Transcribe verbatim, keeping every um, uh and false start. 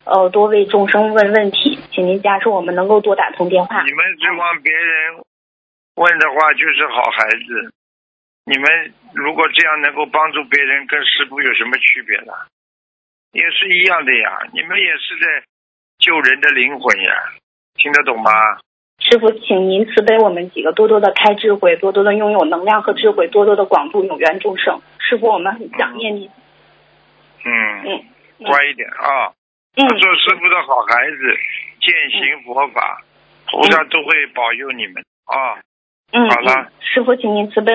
呃多为众生问问题，请您加持我们能够多打通电话。 你们指望别人问的话就是好孩子，你们如果这样能够帮助别人，跟师父有什么区别呢？也是一样的呀，你们也是在救人的灵魂呀，听得懂吗？ 师父，请您慈悲我们几个，多多的开智慧，多多的拥有能量和智慧，多多的广度有缘众生。师父，我们很想念你。 嗯嗯，嗯乖一点啊， 嗯， 做师父的好孩子，践行佛法，菩萨都会保佑你们啊。 嗯， 好了嗯，师父，请您慈悲